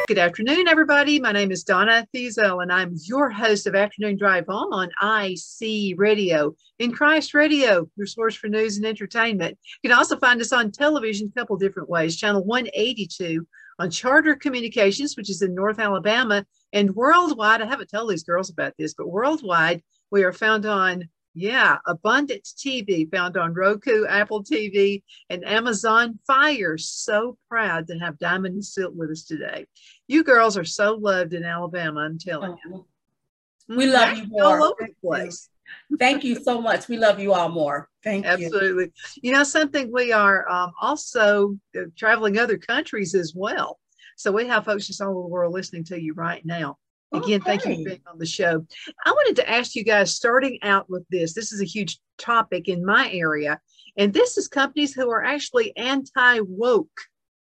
Good afternoon, everybody. My name is Donna Thiesel, and I'm your host of Afternoon Drive Home on IC Radio. In Christ Radio, your source for news and entertainment. You can also find us on television a couple different ways. Channel 182 on Charter Communications, which is in North Alabama, and worldwide. I haven't told these girls about this, but worldwide, we are found on Abundance TV, found on Roku, Apple TV, and Amazon Fire. So proud to have Diamond and Silk with us today. You girls are so loved in Alabama, I'm telling you. We love you more. All over the place. Thank you so much. We love you all more. Thank you. Absolutely. You know something, we are also traveling other countries as well. So we have folks just all over the world listening to you right now. Again, Thank you for being on the show. I wanted to ask you guys, starting out with this. This is a huge topic in my area, and this is companies who are actually anti-woke.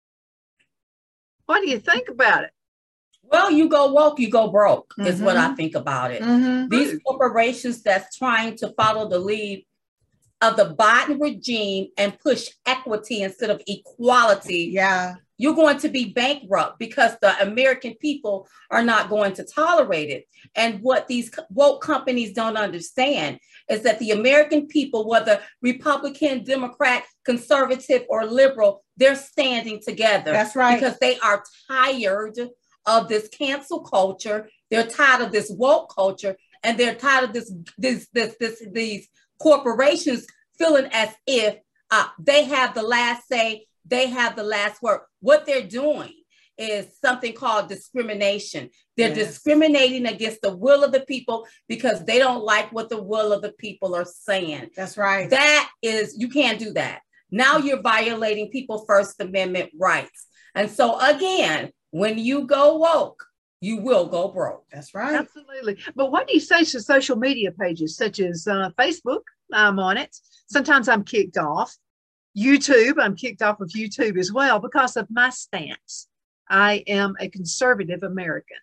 What do you think about it? Well, you go woke, you go broke, is what I think about it. These corporations that's trying to follow the lead of the Biden regime and push equity instead of equality. You're going to be bankrupt because the American people are not going to tolerate it. And what these woke companies don't understand is that the American people, whether Republican, Democrat, conservative, or liberal, they're standing together. That's right. Because they are tired of this cancel culture. They're tired of this woke culture, and they're tired of these corporations feeling as if they have the last say. They have the last word. What they're doing is something called discrimination. They're discriminating against the will of the people because they don't like what the will of the people are saying. That's right. That is, you can't do that. Now you're violating people's First Amendment rights. And so again, when you go woke, you will go broke. That's right. Absolutely. But what do you say to social media pages such as Facebook? I'm on it. Sometimes I'm kicked off. YouTube, I'm kicked off of YouTube as well because of my stance. I am a conservative American.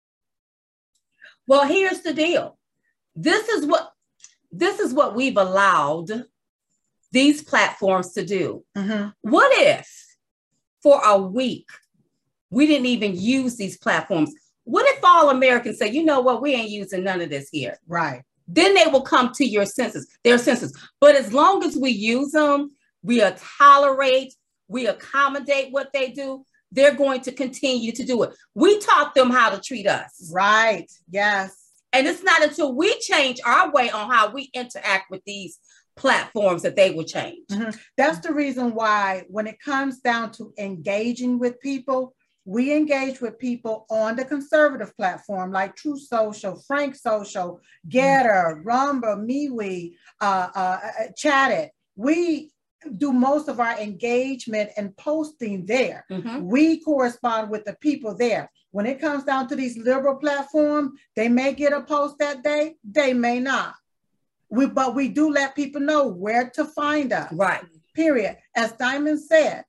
Well, here's the deal. This is what we've allowed these platforms to do. What if for a week we didn't even use these platforms? What if all Americans say, you know what, we ain't using none of this here? Right. Then they will come to their senses. But as long as we use them, we tolerate, we accommodate what they do, they're going to continue to do it. We taught them how to treat us. Right. Yes. And it's not until we change our way on how we interact with these platforms that they will change. That's the reason why when it comes down to engaging with people, we engage with people on the conservative platform like True Social, Frank Social, Getter, Rumble, MeWe, Chatted. We do most of our engagement and posting there. We correspond with the people there. When it comes down to these liberal platforms, they may get a post that day, they may not. But we do let people know where to find us. Right. Period. As Diamond said,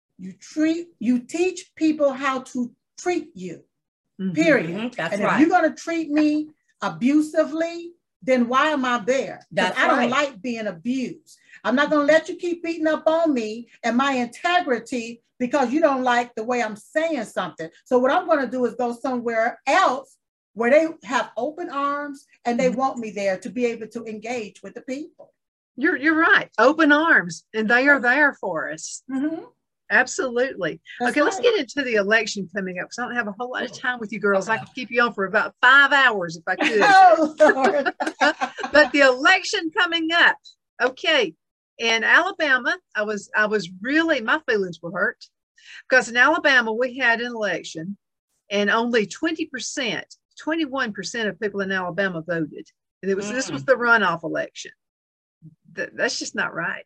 you teach people how to treat you. Period. That's and right. if you're going to treat me abusively, then why am I there? That's I don't right. like being abused. I'm not going to let you keep beating up on me and my integrity because you don't like the way I'm saying something. So what I'm going to do is go somewhere else where they have open arms and they want me there to be able to engage with the people. You're right. Open arms, and they are there for us. Absolutely. That's okay, let's right. get into the election coming up because I don't have a whole lot of time with you girls. I could keep you on for about 5 hours if I could. Oh, Lord. But the election coming up. Okay. In Alabama, I was really, my feelings were hurt because in Alabama, we had an election and only 21% of people in Alabama voted. And this was the runoff election. That's just not right.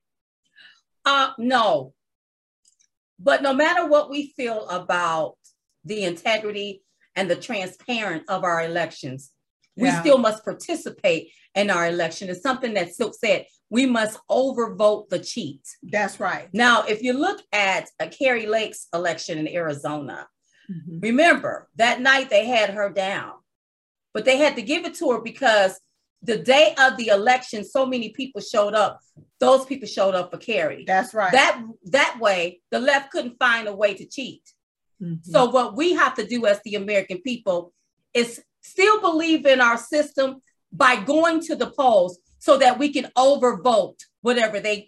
No. But no matter what we feel about the integrity and the transparency of our elections, we still must participate in our election. It's something that Silk said, we must overvote the cheat. That's right. Now, if you look at Carrie Lake's election in Arizona, remember that night they had her down, but they had to give it to her because the day of the election, so many people showed up. Those people showed up for Carrie. That's right. That way, the left couldn't find a way to cheat. So what we have to do as the American people is still believe in our system by going to the polls so that we can overvote whatever the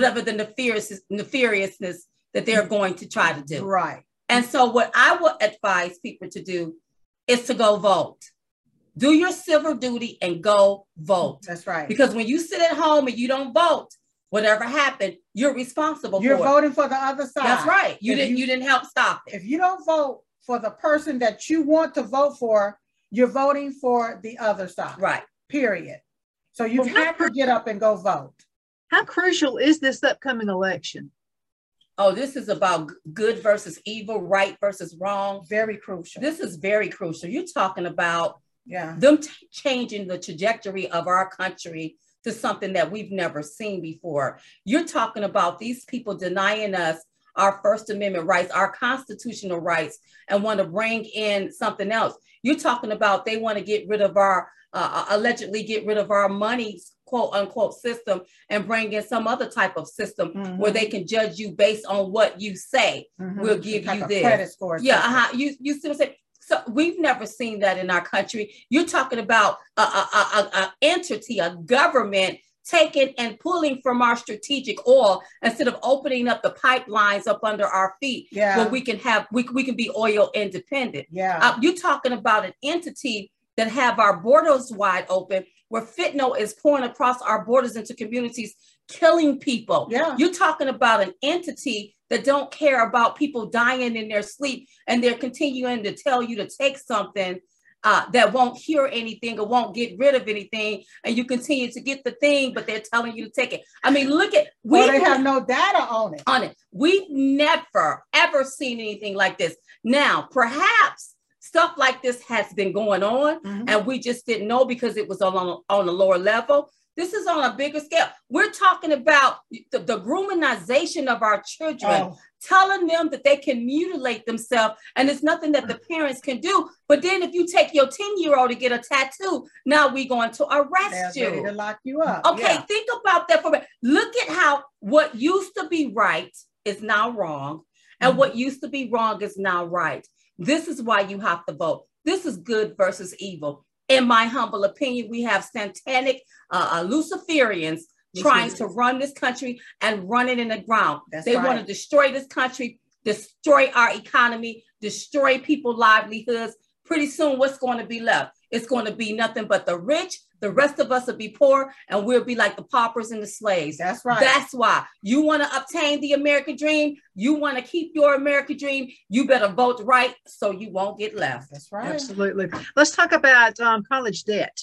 nefariousness that they're going to try to do. Right. And so what I would advise people to do is to go vote. Do your civil duty and go vote. That's right. Because when you sit at home and you don't vote, whatever happened, you're responsible for it. You're voting for the other side. That's right. You didn't help stop it. If you don't vote for the person that you want to vote for, you're voting for the other side. Right. Period. So you have to get up and go vote. How crucial is this upcoming election? Oh, this is about good versus evil, right versus wrong. Very crucial. This is very crucial. You're talking about them changing the trajectory of our country to something that we've never seen before. You're talking about these people denying us our First Amendment rights, our constitutional rights, and want to bring in something else. You're talking about they want to get rid of our, allegedly get rid of our money, quote unquote, system and bring in some other type of system where they can judge you based on what you say. We'll give you this. Credit score. Yeah, you see what I'm saying? So we've never seen that in our country. You're talking about an entity, a government taking and pulling from our strategic oil instead of opening up the pipelines up under our feet where we can have, we can be oil independent. You're talking about an entity that have our borders wide open, where fentanyl is pouring across our borders into communities, killing people. You're talking about an entity that don't care about people dying in their sleep, and they're continuing to tell you to take something that won't cure anything or won't get rid of anything, and you continue to get the thing, but they're telling you to take it. I mean, look at they have no data on it. We've never ever seen anything like this. Now, perhaps stuff like this has been going on, and we just didn't know because it was on a lower level. This is on a bigger scale. We're talking about the groomingization of our children, telling them that they can mutilate themselves, and it's nothing that the parents can do. But then if you take your 10-year-old to get a tattoo, now we're going to arrest you. Ready to lock you up. Okay, think about that for a minute. Look at how what used to be right is now wrong, and what used to be wrong is now right. This is why you have to vote. This is good versus evil. In my humble opinion, we have satanic Luciferians trying to run this country and run it in the ground. They want to destroy this country, destroy our economy, destroy people's livelihoods. Pretty soon, what's going to be left? It's going to be nothing but the rich. The rest of us will be poor, and we'll be like the paupers and the slaves. That's right. That's why you want to obtain the American dream. You want to keep your American dream. You better vote right so you won't get left. That's right. Absolutely. Let's talk about college debt.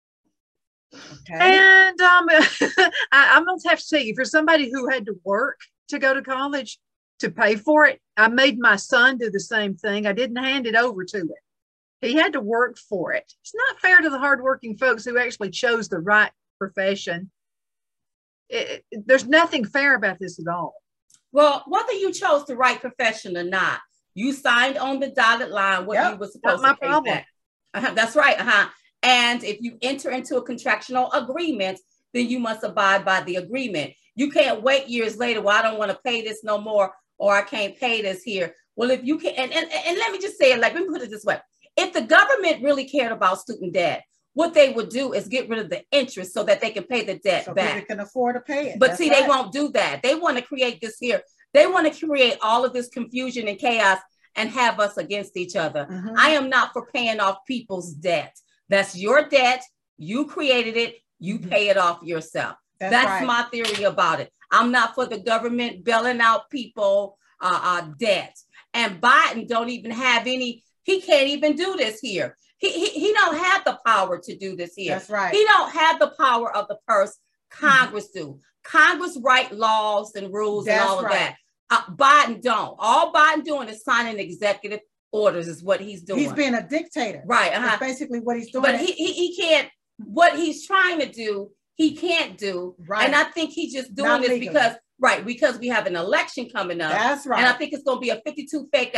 Okay. And I'm going to have to tell you, for somebody who had to work to go to college to pay for it, I made my son do the same thing. I didn't hand it over to him. He had to work for it. It's not fair to the hardworking folks who actually chose the right profession. There's nothing fair about this at all. Well, whether you chose the right profession or not, you signed on the dotted line what you were supposed to pay back. That's right. And if you enter into a contractual agreement, then you must abide by the agreement. You can't wait years later. Well, I don't want to pay this no more, or I can't pay this here. Well, if you can, and let me just say it, like, let me put it this way. If the government really cared about student debt, what they would do is get rid of the interest so that they can pay the debt back. They can afford to pay it. But they won't do that. They want to create this here. They want to create all of this confusion and chaos and have us against each other. I am not for paying off people's debt. That's your debt. You created it. You pay it off yourself. That's my theory about it. I'm not for the government bailing out people debt. And Biden don't even have any. He can't even do this here. He don't have the power to do this here. That's right. He don't have the power of the purse. Congress do. Congress write laws and rules and all of that. Biden don't. All Biden doing is signing executive orders is what he's doing. He's being a dictator. Right. That's basically what he's doing. But he can't, what he's trying to do, he can't do. Right. And I think he's just doing this because we have an election coming up. That's right. And I think it's going to be a 52 fake out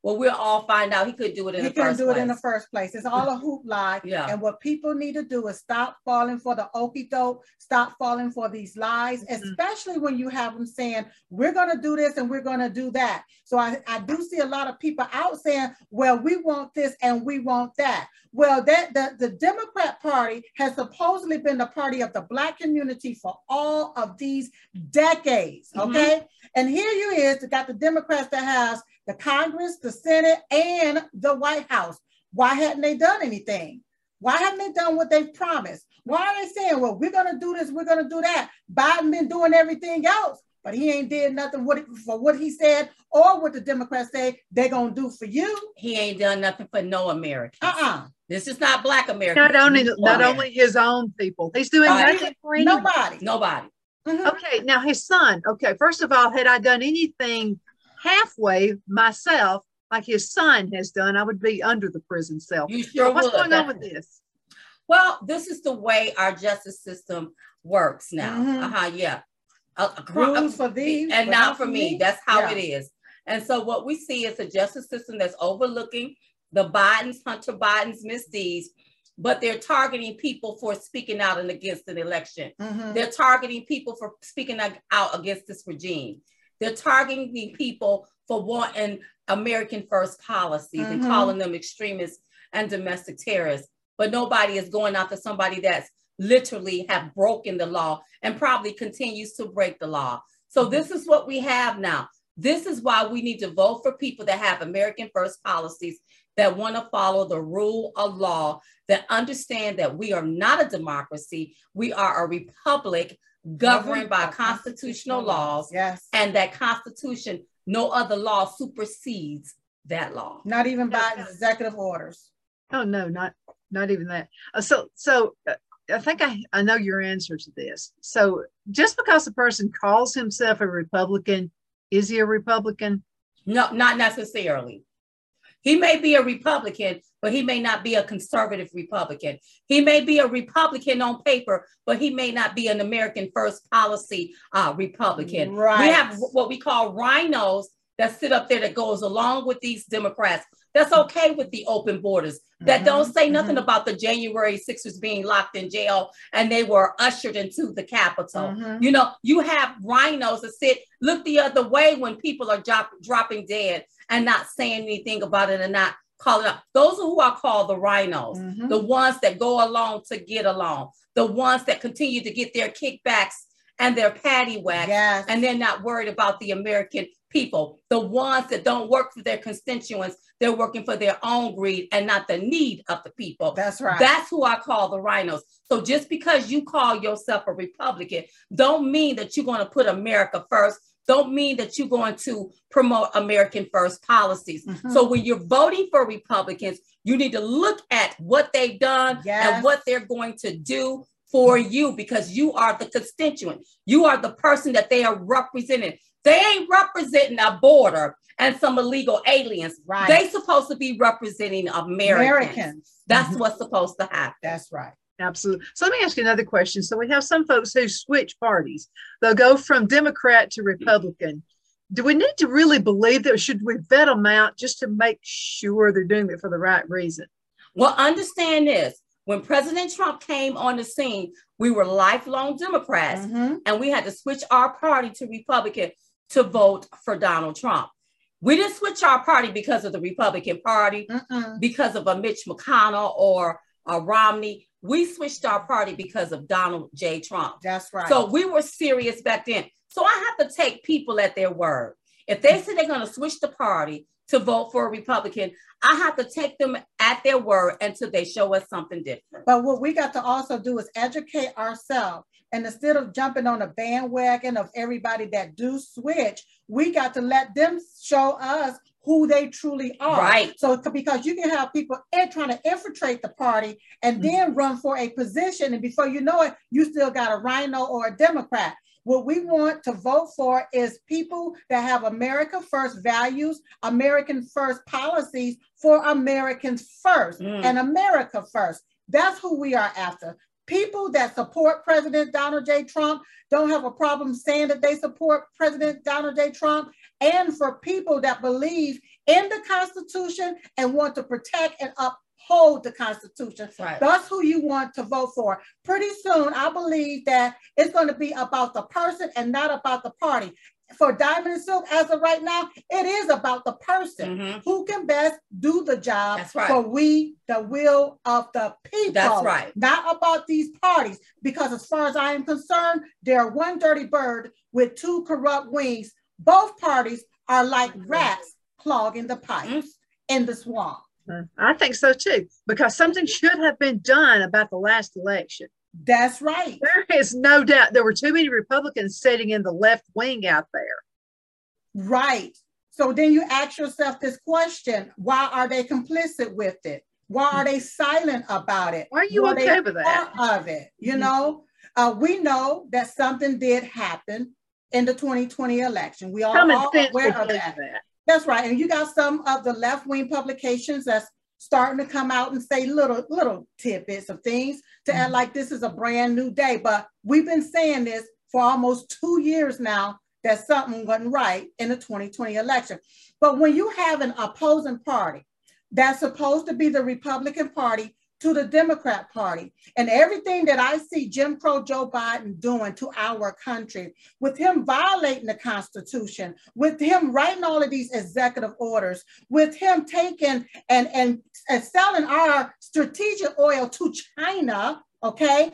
Well, we'll all find out he couldn't do it in the first place. He couldn't do it in the first place. It's all a hoop lie. Yeah. And what people need to do is stop falling for the okie doke, stop falling for these lies, especially when you have them saying, we're going to do this and we're going to do that. So I do see a lot of people out saying, well, we want this and we want that. Well, the Democrat Party has supposedly been the party of the Black community for all of these decades, okay? And here you is, got the Democrats that has the Congress, the Senate, and the White House. Why hadn't they done anything? Why haven't they done what they've promised? Why are they saying, well, we're going to do this, we're going to do that? Biden been doing everything else, but he ain't did nothing for what he said or what the Democrats say they're going to do for you. He ain't done nothing for no Americans. This is not Black Americans. Not only his own people. He's doing nothing for anyone. Nobody. Okay, now his son. Okay, first of all, had I done anything halfway myself, like his son has done, I would be under the prison cell. You sure What's going on with this? Well, this is the way our justice system works now. Yeah. Rules for these and not for me. That's how it is. And so what we see is a justice system that's overlooking the Bidens, Hunter Biden's misdeeds, but they're targeting people for speaking out and against an election. They're targeting people for speaking out against this regime. They're targeting people for wanting American first policies and calling them extremists and domestic terrorists. But nobody is going after somebody that's literally have broken the law and probably continues to break the law. So this is what we have now. This is why we need to vote for people that have American first policies, that want to follow the rule of law, that understand that we are not a democracy. We are a republic governed by constitutional laws. Yes. And that Constitution, no other law supersedes that law. Not even Biden's executive orders. Oh, no, not even that. So I think I know your answer to this. So just because a person calls himself a Republican, is he a Republican? No, not necessarily. He may be a Republican, but he may not be a conservative Republican. He may be a Republican on paper, but he may not be an American first policy Republican. Right. We have what we call rhinos that sit up there that goes along with these Democrats. That's okay with the open borders, that don't say nothing about the January 6ers being locked in jail and they were ushered into the Capitol. You know, you have rhinos that look the other way when people are dropping dead and not saying anything about it and not calling out. Those who are called the rhinos, the ones that go along to get along, the ones that continue to get their kickbacks and their patty whack, and they're not worried about the American people, the ones that don't work for their constituents, they're working for their own greed and not the need of the people. That's right. That's who I call the rhinos. So just because you call yourself a Republican, don't mean that you're going to put America first. Don't mean that you're going to promote American first policies. So when you're voting for Republicans, you need to look at what they've done and what they're going to do for you, because you are the constituent. You are the person that they are representing. They ain't representing a border and some illegal aliens. Right. They supposed to be representing Americans. That's what's supposed to happen. That's right. Absolutely. So let me ask you another question. So we have some folks who switch parties. They'll go from Democrat to Republican. Do we need to really believe that? Should we vet them out just to make sure they're doing it for the right reason? Well, understand this. When President Trump came on the scene, we were lifelong Democrats, and we had to switch our party to Republican to vote for Donald Trump. We didn't switch our party because of the Republican Party, because of a Mitch McConnell or a Romney. We switched our party because of Donald J. Trump. That's right. So we were serious back then. So I have to take people at their word. If they say they're going to switch the party to vote for a Republican, I have to take them at their word until they show us something different. But what we got to also do is educate ourselves. And instead of jumping on a bandwagon of everybody that do switch, we got to let them show us who they truly are. Right. So because you can have people trying to infiltrate the party and then run for a position, and before you know it, you still got a rhino or a Democrat. What we want to vote for is people that have America first values, American first policies for Americans first and America first. That's who we are after. People that support President Donald J. Trump don't have a problem saying that they support President Donald J. Trump. And for people that believe in the Constitution and want to protect and uphold the Constitution. Right. That's who you want to vote for. Pretty soon, I believe that it's going to be about the person and not about the party. For Diamond and Silk, as of right now, it is about the person who can best do the job for we, the will of the people. That's right. Not about these parties, because as far as I am concerned, they're one dirty bird with two corrupt wings. Both parties are like rats clogging the pipes in the swamp. I think so too, because something should have been done about the last election. That's right. There is no doubt there were too many Republicans sitting in the left wing out there. Right. So then you ask yourself this question: why are they complicit with it? Why are they silent about it? Why are you okay with that? Part of it, you know, we know that something did happen in the 2020 election. We all are aware of that. That's right. And you got some of the left wing publications that's starting to come out and say little tidbits of things to act like this is a brand new day. But we've been saying this for almost 2 years now, that something wasn't right in the 2020 election. But when you have an opposing party that's supposed to be the Republican Party to the Democrat Party, and everything that I see Jim Crow Joe Biden doing to our country, with him violating the Constitution, with him writing all of these executive orders, with him taking and selling our strategic oil to China, okay,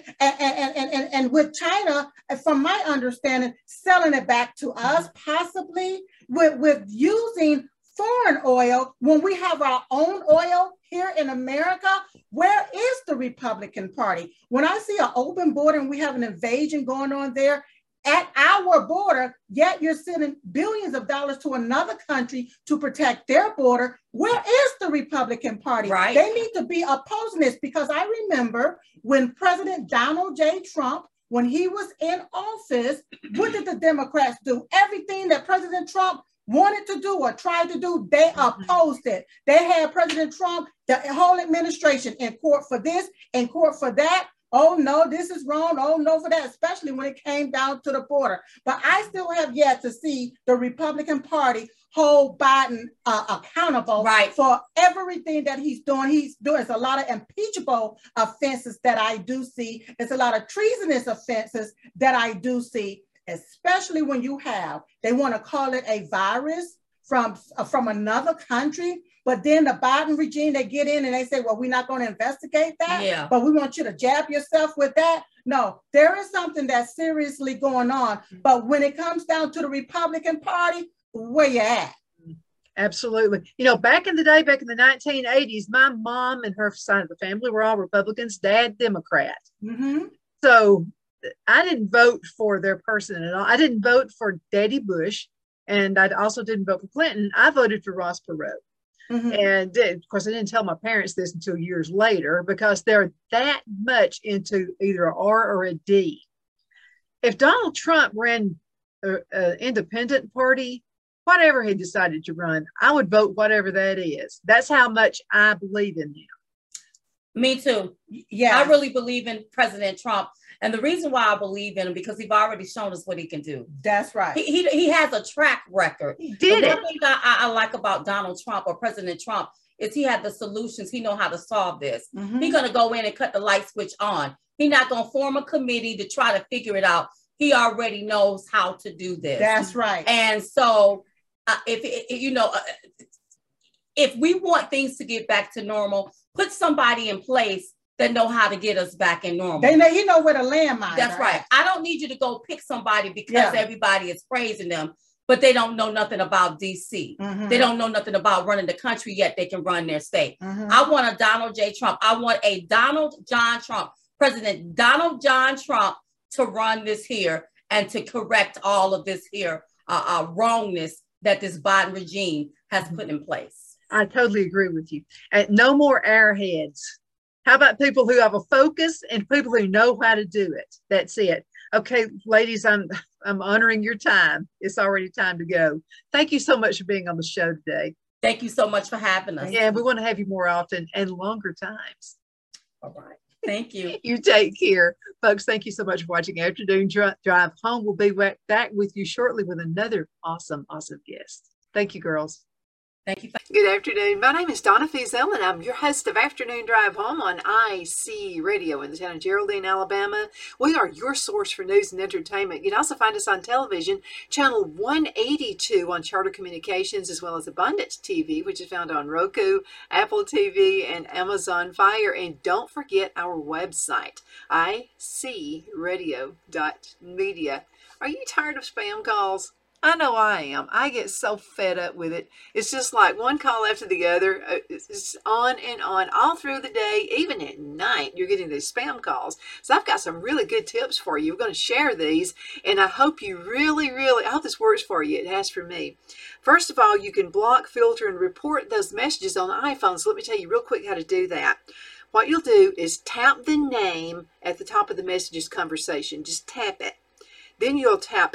and with China, from my understanding, selling it back to us, possibly with using foreign oil when we have our own oil here in America. Where is the Republican Party? When I see an open border and we have an invasion going on there at our border, yet you're sending billions of dollars to another country to protect their border, where is the Republican Party? Right. They need to be opposing this, because I remember when President Donald J. Trump, when he was in office, what did the Democrats do? Everything that President Trump wanted to do or tried to do, they opposed it. They had President Trump, the whole administration, in court for this, in court for that. Oh no, this is wrong. Oh no for that, especially when it came down to the border. But I still have yet to see the Republican Party hold Biden accountable for everything that he's doing. It's a lot of impeachable offenses that I do see. It's a lot of treasonous offenses that I do see, especially when you have, they want to call it a virus from another country. But then the Biden regime, they get in and they say, well, we're not going to investigate that, but we want you to jab yourself with that. No, there is something that's seriously going on. But when it comes down to the Republican Party, where you at? Absolutely. You know, back in the day, back in the 1980s, my mom and her side of the family were all Republicans, dad Democrat. So I didn't vote for their person at all. I didn't vote for Daddy Bush, and I also didn't vote for Clinton. I voted for Ross Perot. And of course, I didn't tell my parents this until years later, because they're that much into either an R or a D. If Donald Trump ran an independent party, whatever he decided to run, I would vote whatever that is. That's how much I believe in him. Me too. Yeah, I really believe in President Trump. And the reason why I believe in him, because he's already shown us what he can do. That's right. He has a track record. He did it. One thing I like about Donald Trump or President Trump is he had the solutions. He know how to solve this. He's going to go in and cut the light switch on. He's not going to form a committee to try to figure it out. He already knows how to do this. That's right. And so if we want things to get back to normal, put somebody in place that know how to get us back in normal. They know, you know where the landmines. That's right. I don't need you to go pick somebody because everybody is praising them, but they don't know nothing about DC. They don't know nothing about running the country, yet they can run their state. I want a Donald J. Trump. I want a Donald John Trump, President Donald John Trump, to run this here and to correct all of this here wrongness that this Biden regime has put in place. I totally agree with you. No more airheads. How about people who have a focus and people who know how to do it? That's it. Okay, ladies, I'm honoring your time. It's already time to go. Thank you so much for being on the show today. Thank you so much for having us. Yeah, we want to have you more often and longer times. All right. Thank you. You take care. Folks, thank you so much for watching Afternoon Drive Home. We'll be back with you shortly with another awesome guest. Thank you, girls. Thank you. Good afternoon. My name is Donna Feazell, and I'm your host of Afternoon Drive Home on IC Radio in the town of Geraldine, Alabama. We are your source for news and entertainment. You can also find us on television, channel 182 on Charter Communications, as well as Abundance TV, which is found on Roku, Apple TV, and Amazon Fire. And don't forget our website, icradio.media. Are you tired of spam calls? I know I am. I get so fed up with it. It's just like one call after the other. It's on and on all through the day, even at night. You're getting these spam calls. So I've got some really good tips for you. We're going to share these, and I hope you I hope this works for you. It has for me. First of all, you can block, filter, and report those messages on iPhones. Let me tell you real quick how to do that. What you'll do is tap the name at the top of the messages conversation. Just tap it. Then you'll tap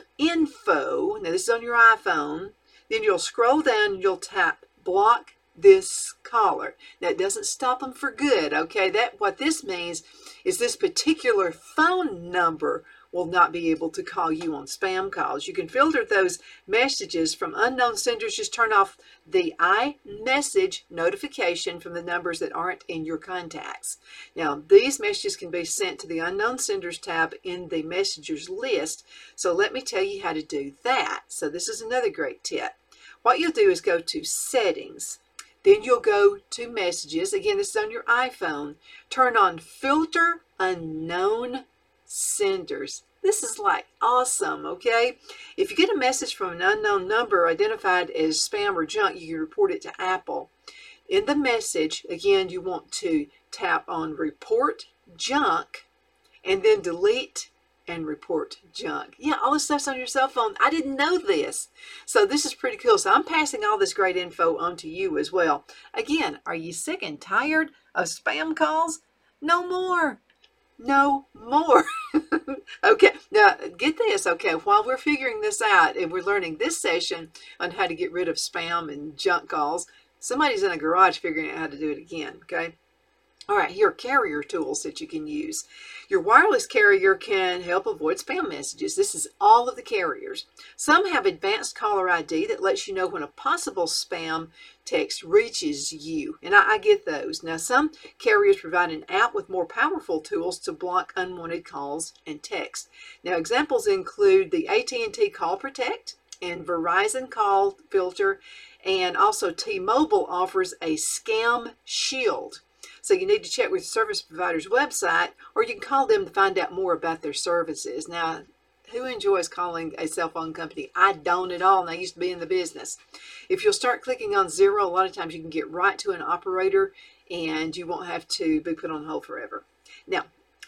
info. Now this is on your iPhone. Then you'll scroll down and you'll tap block this caller. Now it doesn't stop them for good, okay? What this means is this particular phone number will not be able to call you on spam calls. You can filter those messages from unknown senders. Just turn off the iMessage notification from the numbers that aren't in your contacts. Now, these messages can be sent to the unknown senders tab in the messengers list. So let me tell you how to do that. So this is another great tip. What you'll do is go to settings. Then you'll go to messages. Again, this is on your iPhone. Turn on filter unknown senders. This is like awesome, okay? If you get a message from an unknown number identified as spam or junk, you can report it to Apple. In the message, again, you want to tap on report junk and then delete and report junk. Yeah, all this stuff's on your cell phone. I didn't know this. So this is pretty cool. So I'm passing all this great info on to you as well. Again, are you sick and tired of spam calls? No more. No more. Okay, now get this, okay, while we're figuring this out and we're learning this session on how to get rid of spam and junk calls, somebody's in a garage figuring out how to do it again, okay? All right, here are carrier tools that you can use. Your wireless carrier can help avoid spam messages. This is all of the carriers. Some have advanced caller ID that lets you know when a possible spam text reaches you, and I get those. Now, some carriers provide an app with more powerful tools to block unwanted calls and text. Now, examples include the AT&T Call Protect and Verizon Call Filter, and also T-Mobile offers a Scam Shield. So you need to check with the service provider's website, or you can call them to find out more about their services. Now, who enjoys calling a cell phone company? I don't at all, and I used to be in the business. If you'll start clicking on 0, a lot of times you can get right to an operator, and you won't have to be put on hold forever. Now,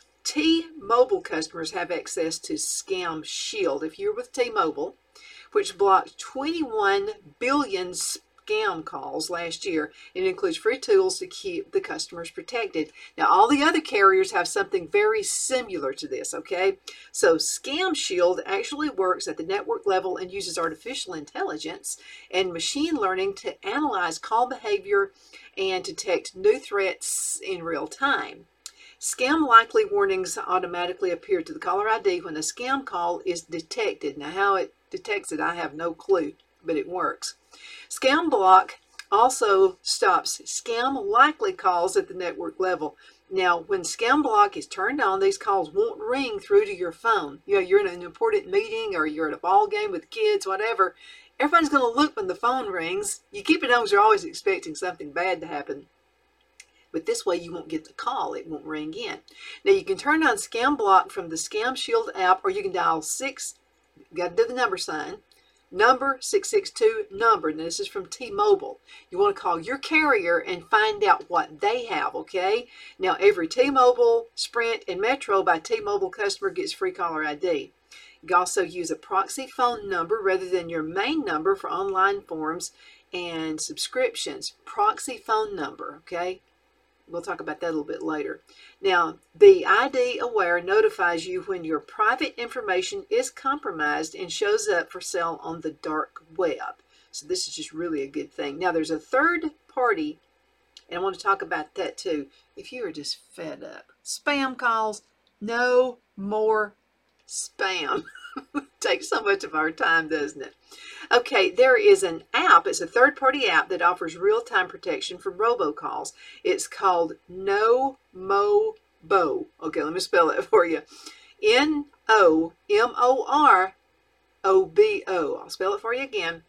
T-Mobile customers have access to Scam Shield. If you're with T-Mobile, which blocked 21 billion scam calls last year. It includes free tools to keep the customers protected. Now, all the other carriers have something very similar to this, okay? So Scam Shield actually works at the network level and uses artificial intelligence and machine learning to analyze call behavior and detect new threats in real time. Scam likely warnings automatically appear to the caller ID when a scam call is detected. Now, how it detects it, I have no clue, but it works. Scam Block also stops scam likely calls at the network level. Now, when Scam Block is turned on, these calls won't ring through to your phone. You know, you're in an important meeting or you're at a ball game with kids, whatever. Everybody's going to look when the phone rings. You keep it on because you're always expecting something bad to happen. But this way you won't get the call. It won't ring in. Now, you can turn on Scam Block from the Scam Shield app, or you can dial got to do the number sign, number 662 number. Now, this is from T-Mobile. You want to call your carrier and find out what they have, okay? Now, every T-Mobile, Sprint, and Metro by T-Mobile customer gets free caller ID. You can also use a proxy phone number rather than your main number for online forms and subscriptions. Proxy phone number, okay? We'll talk about that a little bit later. Now, the ID Aware notifies you when your private information is compromised and shows up for sale on the dark web. So this is just really a good thing. Now, there's a third party, and I want to talk about that too. If you are just fed up, spam calls, no more spam. Takes so much of our time, doesn't it? Okay, there is an app. It's a third-party app that offers real-time protection from robocalls. It's called NoMoBo. Okay, let me spell it for you. NoMorOBO. I'll spell it for you again.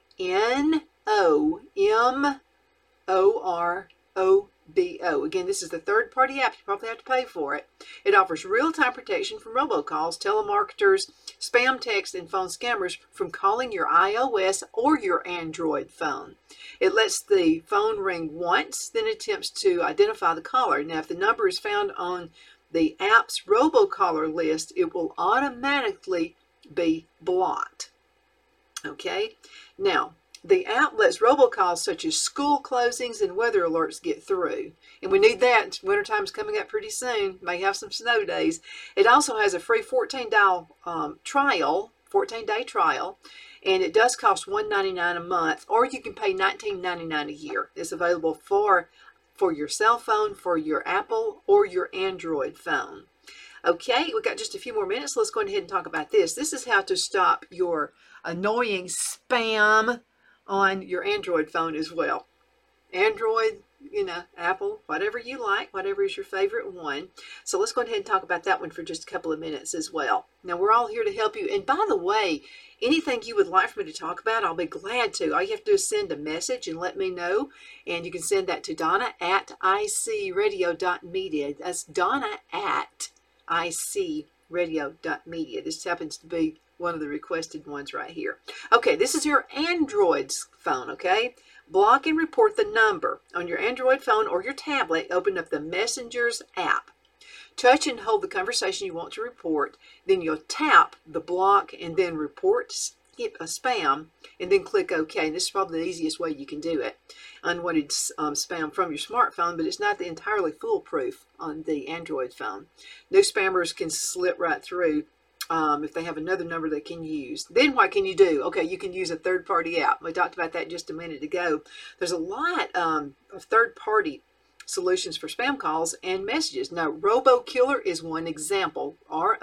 NoMorOBO. Again, this is the third-party app. You probably have to pay for it. It offers real-time protection from robocalls, telemarketers, spam text, and phone scammers from calling your iOS or your Android phone. It lets the phone ring once, then attempts to identify the caller. Now, if the number is found on the app's robocaller list, it will automatically be blocked. Okay? Now, the app lets robocalls such as school closings and weather alerts get through. And we need that. Wintertime's coming up pretty soon. May have some snow days. It also has a free 14-day trial, and it does cost $1.99 a month, or you can pay $19.99 a year. It's available for your cell phone, for your Apple, or your Android phone. Okay, we've got just a few more minutes. Let's go ahead and talk about this. This is how to stop your annoying spam on your Android phone as well. Android, Apple, whatever you like, whatever is your favorite one. So let's go ahead and talk about that one for just a couple of minutes as well. Now, we're all here to help you. And by the way, anything you would like for me to talk about, I'll be glad to. All you have to do is send a message and let me know. And you can send that to Donna@icradio.media. That's Donna@icradio.media. This happens to be one of the requested ones right here. Okay, this is your Android phone, okay? Block and report the number. On your Android phone or your tablet, open up the Messengers app. Touch and hold the conversation you want to report. Then you'll tap the block and then report spam, and then click OK. And this is probably the easiest way you can do it. Unwanted spam from your smartphone, but it's not entirely foolproof on the Android phone. New spammers can slip right through if they have another number they can use. Then what can you do? Okay, you can use a third-party app. We talked about that just a minute ago. There's a lot of third-party solutions for spam calls and messages. Now, RoboKiller is one example.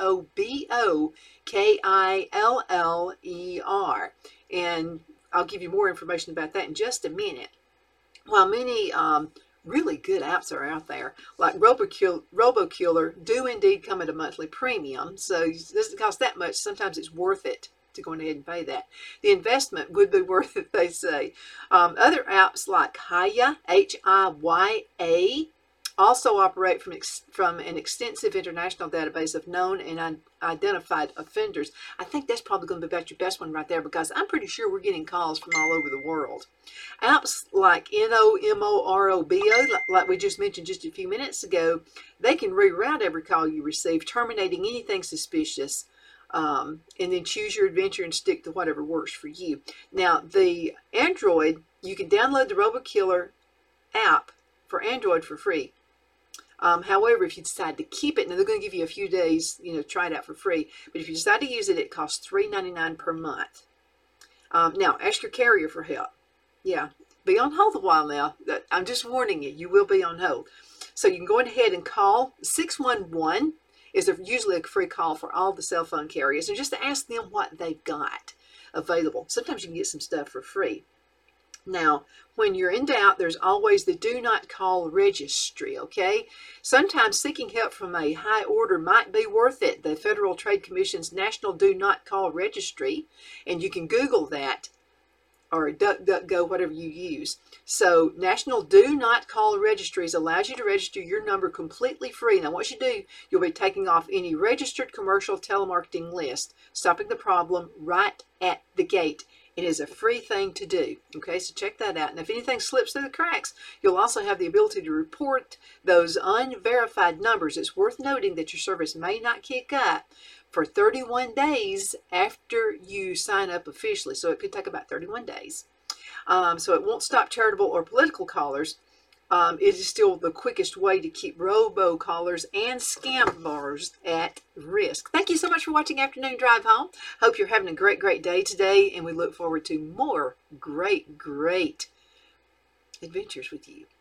RoboKiller. And I'll give you more information about that in just a minute. While many really good apps are out there, like RoboKiller do indeed come at a monthly premium, so it doesn't cost that much. Sometimes it's worth it to go ahead and pay that. The investment would be worth it, they say. Other apps like Hiya, Hiya, also operate from an extensive international database of known and identified offenders. I think that's probably going to be about your best one right there, because I'm pretty sure we're getting calls from all over the world. Apps like NoMorOBO, like we just mentioned just a few minutes ago, they can reroute every call you receive, terminating anything suspicious, and then choose your adventure and stick to whatever works for you. Now, the Android, you can download the RoboKiller app for Android for free. However, if you decide to keep it, now they're going to give you a few days, try it out for free. But if you decide to use it, it costs $3.99 per month. Now, ask your carrier for help. Yeah, be on hold a while now. I'm just warning you, you will be on hold. So you can go ahead and call 611. Is usually a free call for all the cell phone carriers, and just to ask them what they've got available. Sometimes you can get some stuff for free. Now, when you're in doubt, there's always the do not call registry, okay? Sometimes seeking help from a high order might be worth it. The Federal Trade Commission's National Do Not Call Registry, and you can Google that, or DuckDuckGo, whatever you use. So National Do Not Call Registries allows you to register your number completely free. Now, what you do, you'll be taking off any registered commercial telemarketing list, stopping the problem right at the gate. It is a free thing to do. Okay, so check that out. And if anything slips through the cracks, you'll also have the ability to report those unverified numbers. It's worth noting that your service may not kick up for 31 days after you sign up officially. So it could take about 31 days. So it won't stop charitable or political callers. It is still the quickest way to keep robocallers and scammers at risk. Thank you so much for watching Afternoon Drive Home. Hope you're having a great day today, and we look forward to more great adventures with you.